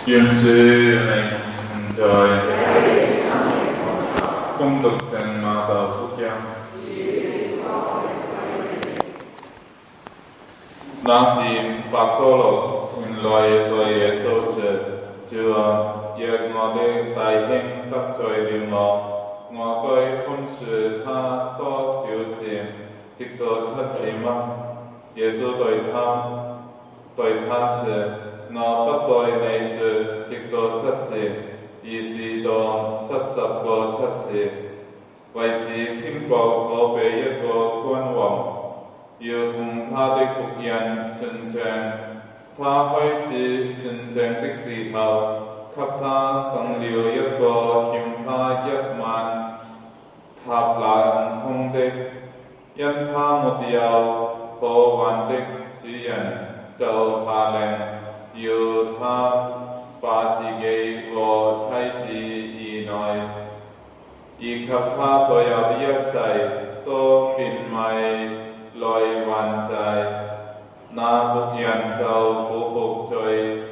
願主與你同在，恭讀聖馬竇福音。那時，伯多祿前來對耶穌說：主啊，若我的弟兄得罪了我該寬恕他多少次，直到7次嗎？耶穌對他說：我不對你說直到7次，而是到70個7次。為此，天國好比一個君王，要同他的僕人算賬。他開始算賬的時候，給他送了一個欠他10000塔冷通的，因他沒有可還的主人，就下令要他把自己和妻子兒女，以及他所有的一切都變賣來還債。那僕人就俯伏在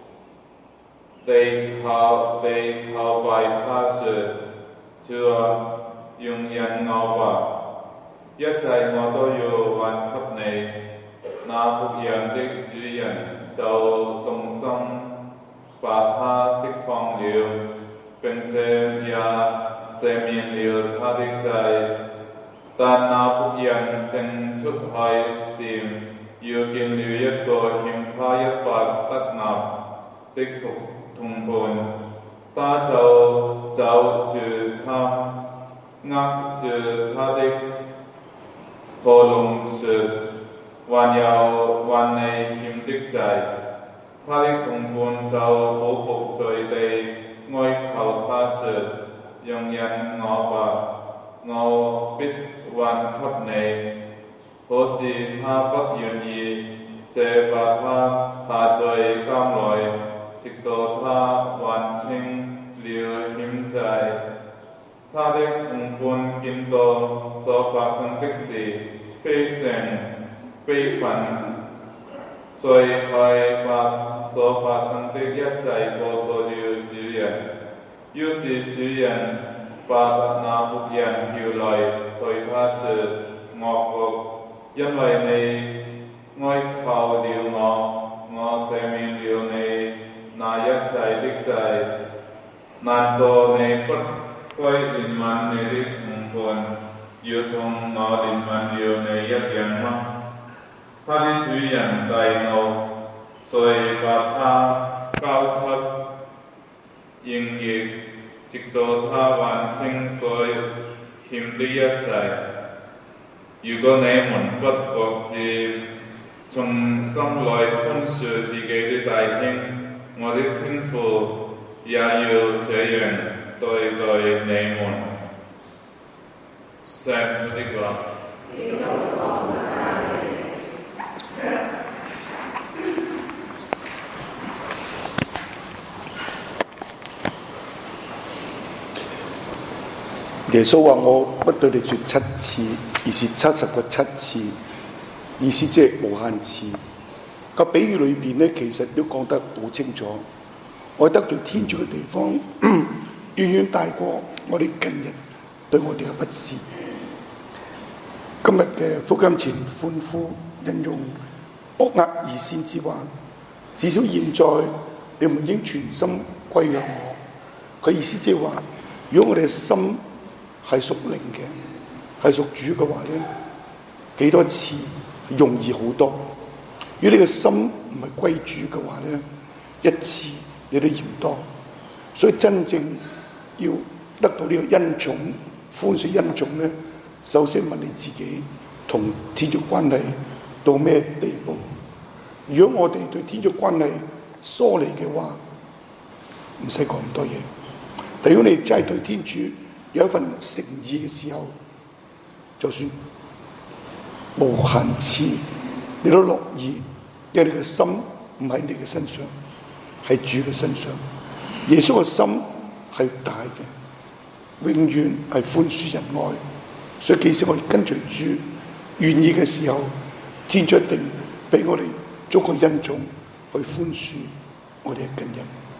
地叩拜他說：主啊，容忍我吧，一切我都要還給你。那僕人的主人就動心，把他釋放了，並且也赦免了他的債。但那僕人正出去時，遇見了一個欠他100德納的同伴，他就抓住他，握住他的喉嚨說：還有還你欠的債。他的同伴就俯伏在地，哀求他說：容忍我吧，我必還給你。可是他不願意，這把他下在監內，直到他還清了欠債。他的同伴見到所發生的事，非常悲憤，遂去把所發生的一切告訴了主人。於是主人把那僕人叫來，對他說：惡僕，因為你哀求了我赦免了你那一切的債，難道你不該憐憫你的同伴，如同我憐憫了你一樣嗎？他的主人大怒，遂把他交給刑役，直到他還清所欠的一切。如果你們不各自從心內寬恕自己的弟兄，我的天父也要這樣對待你們。上主的話。 耶穌話：我不對你說7次，而是70個7次，意思即係無限次。個比喻裏邊咧，其實都講得好清楚。我得罪天主嘅地方，遠遠大過我哋近人對我哋嘅不是。今日嘅福音前歡呼引用惡厄二先知話：至少現在你們應全心歸向我。佢意思即係話，如果我哋嘅心係屬靈嘅，係屬主嘅話咧，幾多次容易好多。如果你嘅心唔係歸主嘅話咧，一次你都嫌多。所以真正要得到呢個恩寵、寬恕恩寵咧，首先問你自己同天主關係到咩地步？如果我哋對天主關係疏離嘅話，唔使講咁多嘢。但如果你真係對天主有一份誠意嘅時候，就算無限次你都樂意，因為你嘅心唔喺你嘅身上，喺主嘅身上。耶穌嘅心係大嘅，永遠係寬恕仁愛。所以即使我哋跟隨主願意嘅時候，天主一定俾我哋足夠恩寵去寬恕我哋嘅近人。